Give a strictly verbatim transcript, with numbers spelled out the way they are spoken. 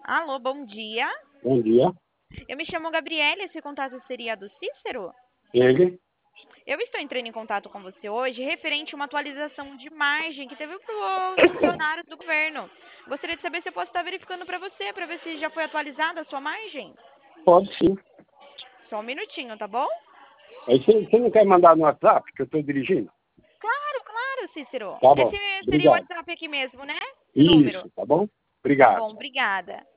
Alô, bom dia. Bom dia. Eu me chamo Gabriela, esse contato seria do Cícero? Ele? Eu estou entrando em contato com você hoje referente a uma atualização de margem que teve para os funcionários do governo. Gostaria de saber se eu posso estar verificando para você, para ver se já foi atualizada a sua margem. Pode sim. Só um minutinho, tá bom? Aí você, você não quer mandar no WhatsApp, que eu estou dirigindo? Claro, claro, Cícero. Tá bom. Esse seria o Obrigado. WhatsApp aqui mesmo, né? Esse número. Isso, tá bom? Tá Obrigado. bom, obrigada.